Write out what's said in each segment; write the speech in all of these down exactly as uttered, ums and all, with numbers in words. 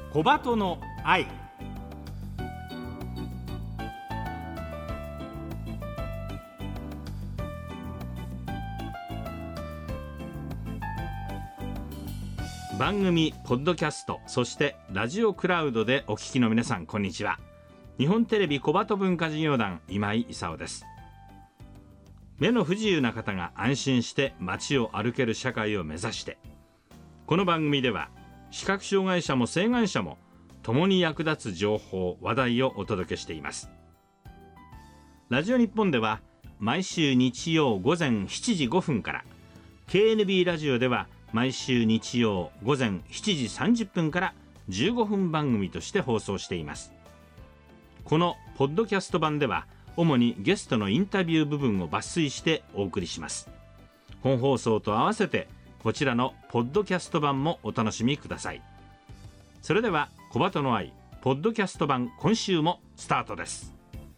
小鳩の愛。番組ポッドキャスト、そしてラジオクラウドでお聞きの皆さん、こんにちは。日本テレビ小鳩文化事業団今井勲です。目の不自由な方が安心して街を歩ける社会を目指して、この番組では視覚障害者も晴眼者も共に役立つ情報話題をお届けしています。ラジオ日本では毎週日曜午前しちじごふんから、 ケーエヌビー ラジオでは毎週日曜午前しちじさんじゅっぷんからじゅうごふん番組として放送しています。このポッドキャスト版では主にゲストのインタビュー部分を抜粋してお送りします。本放送と合わせてこちらのポッドキャスト版もお楽しみください。それでは小鳩の愛ポッドキャスト版、今週もスタートです。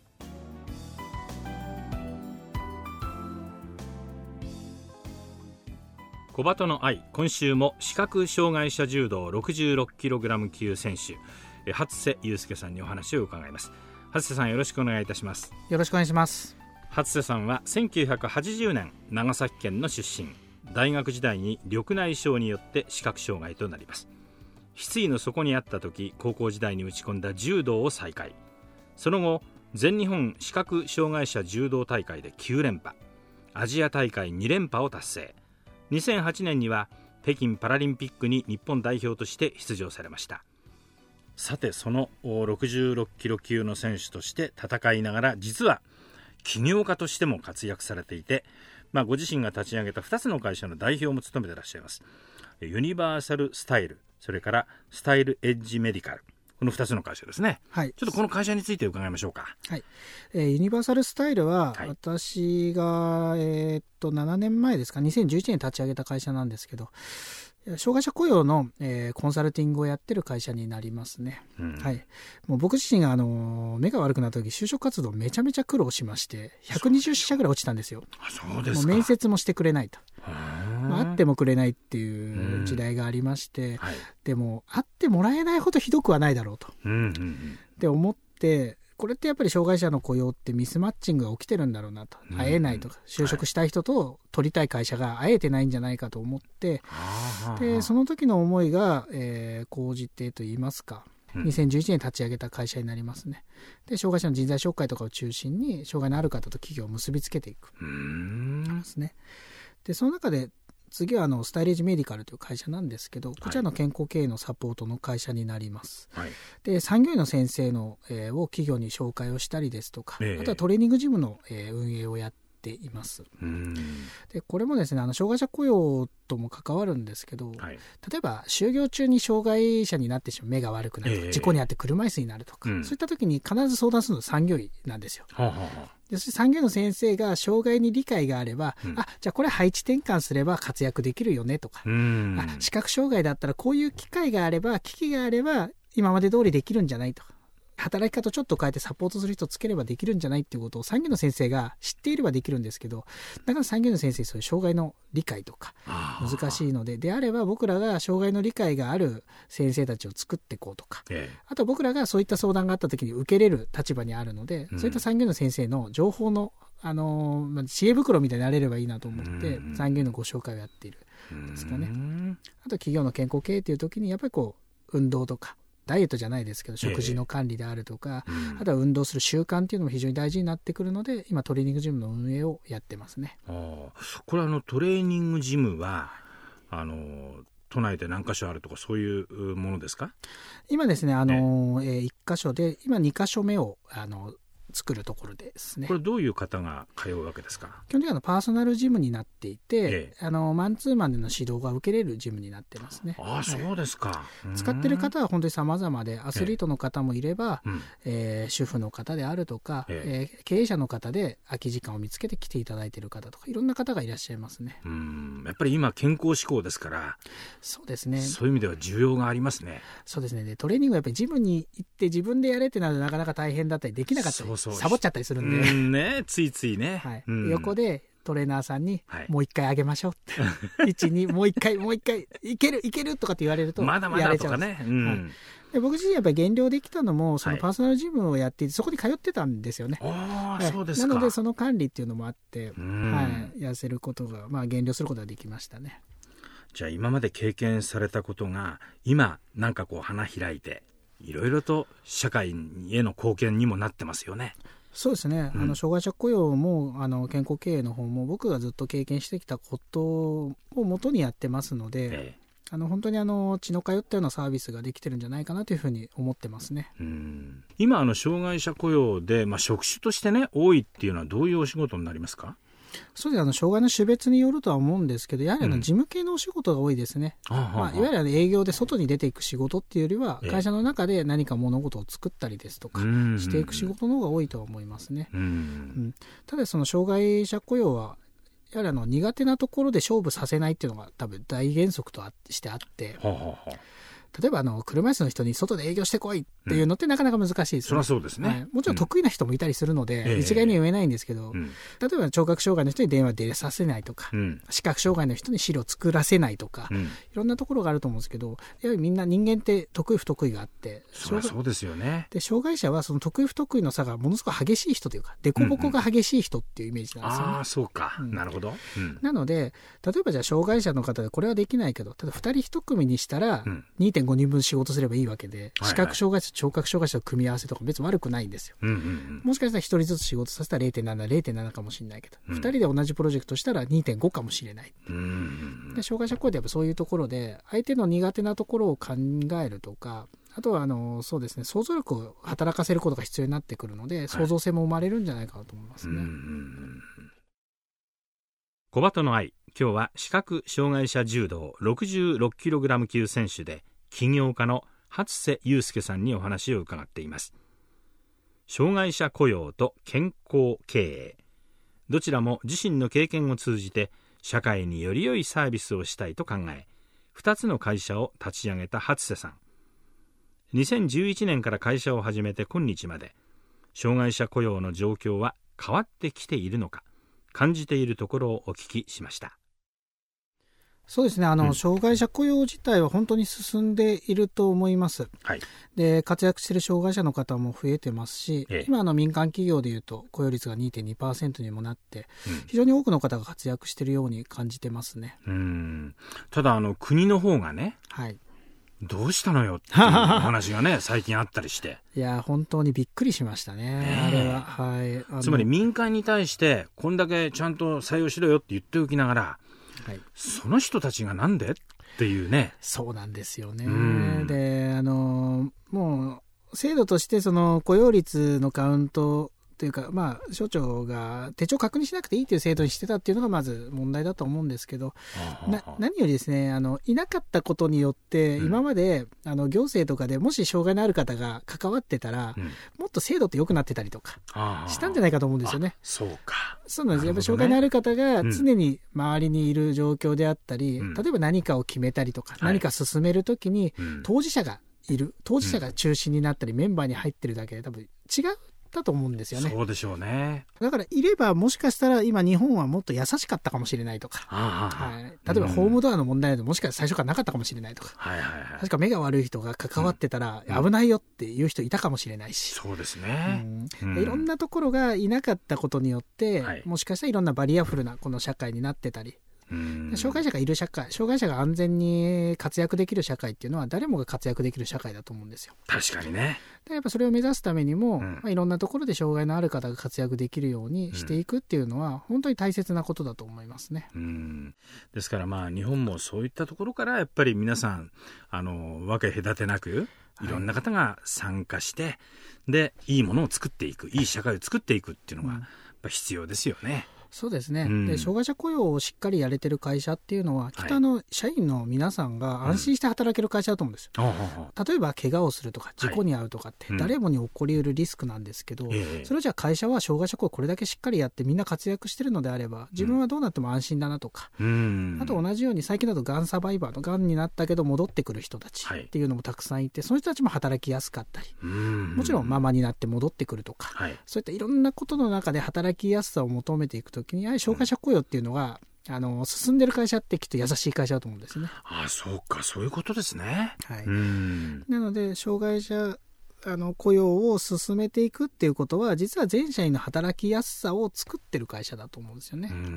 小鳩の愛、今週も視覚障害者柔道 ろくじゅうろくキログラム 級選手初瀬祐介さんにお話を伺います。初瀬さん、よろしくお願いいたします。 よろしくお願いします。 初瀬さんはせんきゅうひゃくはちじゅうねん長崎県の出身。大学時代に緑内障によって視覚障害となります。失意の底にあった時、高校時代に打ち込んだ柔道を再開。その後、全日本視覚障害者柔道大会できゅうれんぱ、アジア大会にれんぱを達成。にせんはちねんには北京パラリンピックに日本代表として出場されました。さて、そのろくじゅうろくキロ級の選手として戦いながら、実は起業家としても活躍されていて、まあ、ご自身が立ち上げたふたつの会社の代表も務めていらっしゃいます。ユニバーサルスタイル、それからスタイルエッジメディカル、このふたつの会社ですね。はい、ちょっとこの会社について伺いましょうか。 はい、えー、ユニバーサルスタイルは、はい、私が、えー、っとななねんまえですか、にせんじゅういちねんに立ち上げた会社なんですけど、障害者雇用の、えー、コンサルティングをやってる会社になりますね。うん、はい、もう僕自身があの目が悪くなった時、就職活動めちゃめちゃ苦労しまして、ひゃくにじゅっしゃぐらい落ちたんですよ。 あ、そうですか。 もう面接もしてくれないと、まあ、会ってもくれないっていう時代がありまして、うん、はい、でも会ってもらえないほどひどくはないだろうと、うんうんうん、で思って、これってやっぱり障害者の雇用ってミスマッチングが起きてるんだろうなと、うん、会えないとか、就職したい人と取りたい会社が会えてないんじゃないかと思って、はい、でその時の思いが、えー、講じてといいますか、にせんじゅういちねんに立ち上げた会社になりますね。で障害者の人材紹介とかを中心に障害のある方と企業を結びつけていくですね。でその中で次はあのスタイレージメディカルという会社なんですけど、こちらの健康経営のサポートの会社になります。はい、で産業医の先生の、えー、を企業に紹介をしたりですとか、えー、あとはトレーニングジムの、えー、運営をやっています。うん、でこれもですね、あの障害者雇用とも関わるんですけど、はい、例えば就業中に障害者になってしまう、目が悪くなるとか、えー、事故に遭って車椅子になるとか、うん、そういった時に必ず相談するのは産業医なんですよ。はあはあ、でそして産業医の先生が障害に理解があれば、うん、あじゃあこれ配置転換すれば活躍できるよねとか、うん、あ視覚障害だったらこういう機会があれば、機器があれば今まで通りできるんじゃないとか、働き方ちょっと変えてサポートする人つければできるんじゃないっていうことを産業の先生が知っていればできるんですけど、だから産業の先生そういう障害の理解とか難しいので、であれば僕らが障害の理解がある先生たちを作っていこうとか、ええ、あと僕らがそういった相談があった時に受けれる立場にあるので、うん、そういった産業の先生の情報の、あのー、知恵袋みたいになれればいいなと思って、うん、産業のご紹介をやっているんですかね。うん、あと企業の健康経営という時にやっぱりこう運動とかダイエットじゃないですけど食事の管理であるとか、えーうん、あとは運動する習慣っていうのも非常に大事になってくるので、今トレーニングジムの運営をやってますね。 あこれはあのトレーニングジムはあの都内で何箇所あるとかそういうものですか？ 今ですね、あの、えー、いっ箇所で今に箇所目をあの作るところですね。 これどういう方が通うわけですか？ 基本的にはパーソナルジムになっていて、ええ、あのマンツーマンでの指導が受けれるジムになってますね。 ああ、そうですか。 使ってる方は本当に様々で、アスリートの方もいれば、えええー、主婦の方であるとか、えええー、経営者の方で空き時間を見つけて来ていただいている方とか、いろんな方がいらっしゃいますね。 うん、やっぱり今健康志向ですから、 そうですね、 そういう意味では需要がありますね。 そうですね。でトレーニングはやっぱりジムに行って自分でやれってなるとなかなか大変だったりできなかったり、 そうそうサボっちゃったりするんで、 うん、ね、ついついね、 はい、うん、横でトレーナーさんに、はい、もう一回上げましょうっていち、にもう一回もう一回いけるいけるとかって言われるとまだまだとかね、うん、 はい、で僕自身やっぱり減量できたのもそのパーソナルジムをやっていて、はい、そこに通ってたんですよね。 あ、 はい、 そうですか。 なのでその管理っていうのもあって、はい、痩せることが、まあ、減量することができましたね。 じゃあ今まで経験されたことが今なんかこう花開いていろいろと社会への貢献にもなってますよね。 そうですね、うん、あの障害者雇用もあの健康経営の方も僕がずっと経験してきたことを元にやってますので、ええ、あの本当にあの血の通ったようなサービスができてるんじゃないかなというふうに思ってますね。 うん、今あの障害者雇用で、まあ、職種としてね多いっていうのはどういうお仕事になりますか？ そうです、あの障害の種別によるとは思うんですけど、やはりあの事務系のお仕事が多いですね。うん、まあ、いわゆるあの営業で外に出ていく仕事っていうよりは、会社の中で何か物事を作ったりですとかしていく仕事の方が多いとは思いますね。うんうん、ただその障害者雇用はやはりあの苦手なところで勝負させないっていうのが多分大原則としてあって、ははは例えばあの車椅子の人に外で営業してこいっていうのってなかなか難しいですね。 そりゃそうですね、 はい、もちろん得意な人もいたりするので、うん、一概には言えないんですけど、えー、例えば聴覚障害の人に電話出させないとか、うん、視覚障害の人に資料作らせないとか、うん、いろんなところがあると思うんですけど、やはりみんな人間って得意不得意があって、 そりゃそうですよね。 で障害者はその得意不得意の差がものすごく激しい人というか凸凹が激しい人っていうイメージなんですよね。 うんうん、ああそうか、うん、なるほど、 うん、なので例えばじゃあ障害者の方でこれはできないけど、ただふたりいち組にしたら にてんごにんぶん仕事するすればいいわけで、視覚障害者と聴覚障害者の組み合わせとか別に悪くないんですよ、うんうんうん、もしかしたらひとりずつ仕事させたら ゼロてんなな、ゼロてんなな かもしれないけど、うん、ふたりで同じプロジェクトしたら にてんご かもしれない、うんうん、で障害者雇用ってやっぱそういうところで相手の苦手なところを考えるとか、あとはあのそうですね、想像力を働かせることが必要になってくるので、はい、創造性も生まれるんじゃないかなと思いますね。うんうん、 小鳩の愛、今日は視覚障害者柔道 ろくじゅうろくキログラム 級選手で起業家の初瀬祐介さんにお話を伺っています。障害者雇用と健康経営、どちらも自身の経験を通じて社会により良いサービスをしたいと考え、ふたつの会社を立ち上げた初瀬さん。にせんじゅういちねんから会社を始めて今日まで、障害者雇用の状況は変わってきているのか、感じているところをお聞きしました。 そうですね、あの、うん、障害者雇用自体は本当に進んでいると思います、はい、で活躍している障害者の方も増えてますし、ええ、今の民間企業でいうと雇用率が にてんにパーセント にもなって、うん、非常に多くの方が活躍しているように感じてますね。 うん、ただあの国の方がね、はい、どうしたのよっていう話がね最近あったりしていや本当にびっくりしましたね、えー、あれは、はい、あのつまり民間に対してこんだけちゃんと採用しろよって言っておきながら、はい、その人たちがなんでっていうね。 そうなんですよね、うん、であのもう制度としてその雇用率のカウントというか、まあ、省庁が手帳確認しなくていいという制度にしてたっていうのがまず問題だと思うんですけど、な何よりですね、あのいなかったことによって、うん、今まであの行政とかでもし障害のある方が関わってたら、うん、もっと制度って良くなってたりとかしたんじゃないかと思うんですよね。 そうか。 そうなんです。やっぱり障害のある方が常に周りにいる状況であったり、うん、例えば何かを決めたりとか、うん、何か進めるときに当事者がいる、当事者が中心になったり、うん、メンバーに入ってるだけで多分違うだと思うんですよね。 そうでしょうね。 だからいればもしかしたら今日本はもっと優しかったかもしれないとか、はい、例えばホームドアの問題でもしかしたら最初からなかったかもしれないとか、はいはいはい、確か目が悪い人が関わってたら危ないよっていう人いたかもしれないし、 うん、そうですね、 うんうん、いろんなところがいなかったことによって、はい、もしかしたらいろんなバリアフルなこの社会になってたり、障害者がいる社会、障害者が安全に活躍できる社会っていうのは誰もが活躍できる社会だと思うんですよ。 確かにね。 でやっぱそれを目指すためにも、うんまあ、いろんなところで障害のある方が活躍できるようにしていくっていうのは本当に大切なことだと思いますね。 うんですからまあ日本もそういったところからやっぱり皆さんあの分け隔てなくいろんな方が参加して、はい、でいいものを作っていく、いい社会を作っていくっていうのがやっぱ必要ですよね。 そうですね、うん、で障害者雇用をしっかりやれてる会社っていうのは、きっとあの社員の皆さんが安心して働ける会社だと思うんですよ、うん、例えば怪我をするとか事故に遭うとかって誰もに起こりうるリスクなんですけど、はいうん、それじゃあ会社は障害者雇用これだけしっかりやってみんな活躍してるのであれば自分はどうなっても安心だなとか、うん、あと同じように最近だとがんサバイバーのがんになったけど戻ってくる人たちっていうのもたくさんいて、その人たちも働きやすかったり、うん、もちろんママになって戻ってくるとか、はい、そういったいろんなことの中で働きやすさを求めていくと時にやはり障害者雇用っていうのが、うん、あの進んでる会社ってきっと優しい会社だと思うんですね。 ああ、そうか、そういうことですね。 はい、 うん、 なので障害者あの雇用を進めていくっていうことは実は全社員の働きやすさを作ってる会社だと思うんですよね。うんうんうん、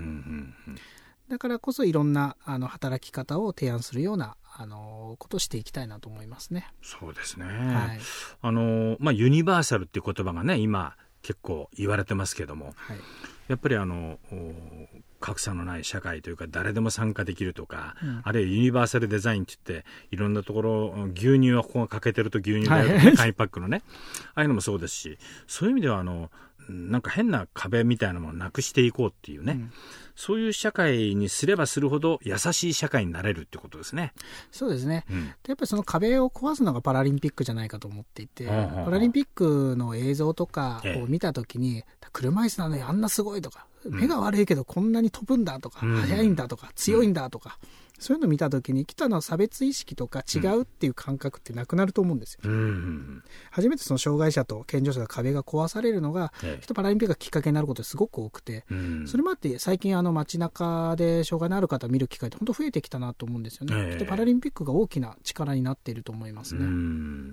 だからこそいろんなあの働き方を提案するようなあのことをしていきたいなと思いますね。 そうですね、 はい、 あのまあ、ユニバーサルっていう言葉がね今結構言われてますけども、はい、やっぱりあの格差のない社会というか誰でも参加できるとか、うん、あるいはユニバーサルデザインって言っていろんなところ牛乳はここが欠けてると牛乳だよとか、ね、はい、紙パックのねああいうのもそうですし、そういう意味ではあのなんか変な壁みたいなものをなくしていこうっていうね、うん、そういう社会にすればするほど優しい社会になれるってことですね。 そうですね、うん、でやっぱりその壁を壊すのがパラリンピックじゃないかと思っていて、うん、パラリンピックの映像とかを見たときに、ええ、車椅子なのにあんなすごいとか、目が悪いけどこんなに飛ぶんだとか、うん、速いんだとか強いんだとか、うん、そういうのを見たときにきっとあの差別意識とか違うっていう感覚ってなくなると思うんですよ、うん、初めてその障害者と健常者の壁が壊されるのが、ええ、きっとパラリンピックがきっかけになることですごく多くて、うん、それもあって最近あの街中で障害のある方を見る機会って本当増えてきたなと思うんですよね、ええ、きっとパラリンピックが大きな力になっていると思いますね。 うん、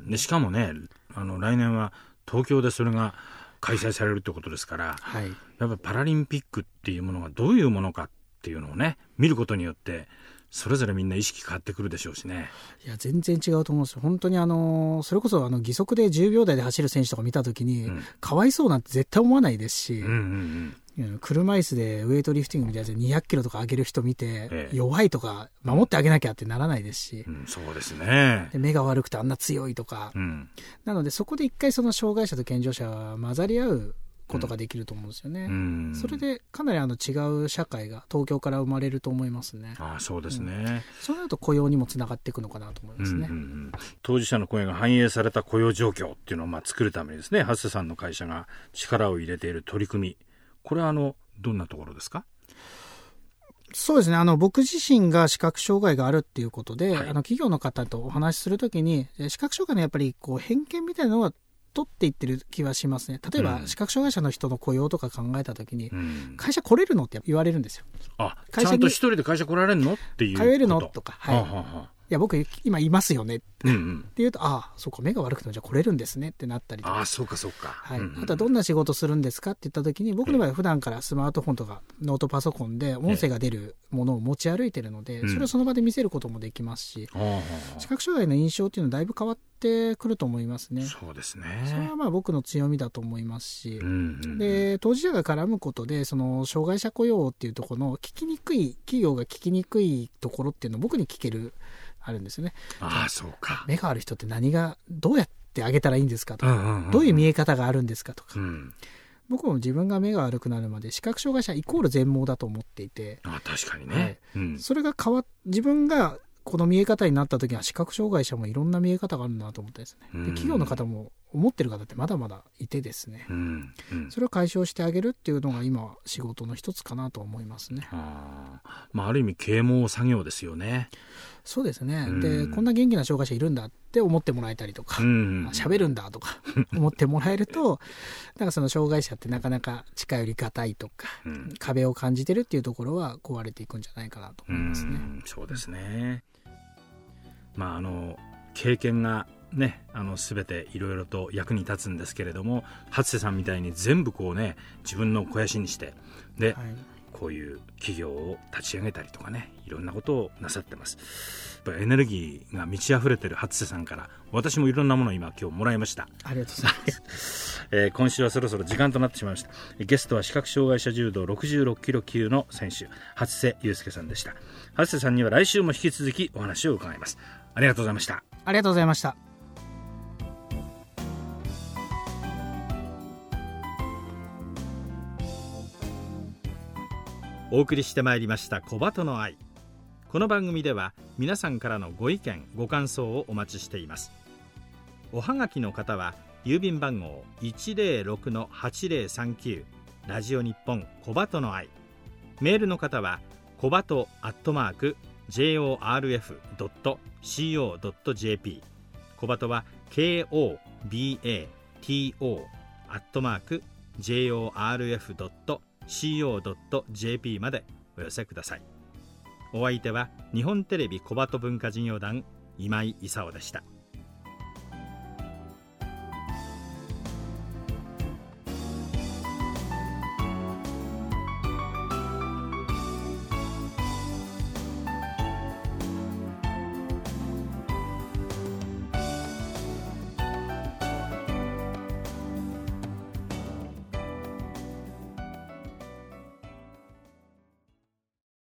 でしかもねあの来年は東京でそれが開催されるということですから、はい、やっぱパラリンピックっていうものがどういうものかっていうのをね見ることによってそれぞれみんな意識変わってくるでしょうしね。 いや全然違うと思うんですよ。本当にあのそれこそあの義足でじゅうびょうだいで走る選手とか見たときに、うん、かわいそうなんて絶対思わないですし、うんうんうん、車椅子でウェイトリフティングみたいなにひゃくキロとか上げる人見て、ええ、弱いとか守ってあげなきゃってならないですし、 うん、そうですね。 で目が悪くてあんな強いとか、うん、なのでそこで一回その障害者と健常者は混ざり合うことができると思うんですよね、うん、それでかなりあの違う社会が東京から生まれると思いますね。 ああそうですね、うん、 そうなると雇用にもつながっていくのかなと思いますね、うんうんうん、 当事者の声が反映された雇用状況っていうのをまあ作るためにですね、初瀬さんの会社が力を入れている取り組み、これはあのどんなところですか？ そうですね、あの僕自身が視覚障害があるっていうことで、はい、あの企業の方とお話しするときに視覚障害のやっぱりこう偏見みたいなのは取っていってる気はしますね。例えば、うん、視覚障害者の人の雇用とか考えたときに、うん、会社来れるのって言われるんですよ。 あ、会社にちゃんと一人で会社来られるのっていうこと。 通えるのとか、はい、はあはあ、いや僕今いますよね、うんうん、って言うと、ああそうか目が悪くてもじゃあ来れるんですねってなったりとか、 ああそうかそうか、 はい、うんうん、あとはどんな仕事するんですかって言った時に、僕の場合は普段からスマートフォンとかノートパソコンで音声が出るものを持ち歩いているので、それをその場で見せることもできますし、うん、視覚障害の印象っていうのはだいぶ変わってくると思いますね。 そうですね。 それはまあ僕の強みだと思いますし、うんうん、で当事者が絡むことでその障害者雇用っていうところの聞きにくい企業が聞きにくいところっていうのを僕に聞けるあるんですよね。 ああそうか。 目がある人って何がどうやってあげたらいいんですかとか、うんうんうん、どういう見え方があるんですかとか、うん、僕も自分が目が悪くなるまで視覚障害者イコール全盲だと思っていて、 あ確かにね、 はいうん、 それが変わっ自分がこの見え方になった時には視覚障害者もいろんな見え方があるなと思ってですね、で企業の方も思ってる方ってまだまだいてですね、うんうん、それを解消してあげるっていうのが今仕事の一つかなと思いますね。 あ、まあ、ある意味啓蒙作業ですよね。 そうですね、うん、でこんな元気な障害者いるんだって思ってもらえたりとか、喋、うん、るんだとか思ってもらえるとなんかその障害者ってなかなか近寄りがたいとか、うん、壁を感じてるっていうところは壊れていくんじゃないかなと思いますね。うん、 そうですね、まあ、あの経験がね、あの全ていろいろと役に立つんですけれども、初瀬さんみたいに全部こうね自分の肥やしにしてで、はい、こういう企業を立ち上げたりとかね、いろんなことをなさってます。やっぱエネルギーが満ち溢れてる初瀬さんから私もいろんなものを今今日もらいました。 ありがとうございます、 えー、今週はそろそろ時間となってしまいました。ゲストは視覚障害者柔道ろくじゅうろくキロ級の選手初瀬祐介さんでした。初瀬さんには来週も引き続きお話を伺います。ありがとうございました。 ありがとうございました。 お送りしてまいりました小鳩の愛。この番組では皆さんからのご意見ご感想をお待ちしています。おはがきの方は郵便番号 いちまるろくのはちまるさんきゅう ラジオ日本小鳩の愛。メールの方は小鳩アットマーク ジェイオーアールエフドットシーオードットジェーピー、 小鳩は ケーオービーエーティーオー アットマーク ジェイオーアールエフドットシーオードットジェーピー までお寄せください。お相手は日本テレビ小鳩文化事業団今井勲でした。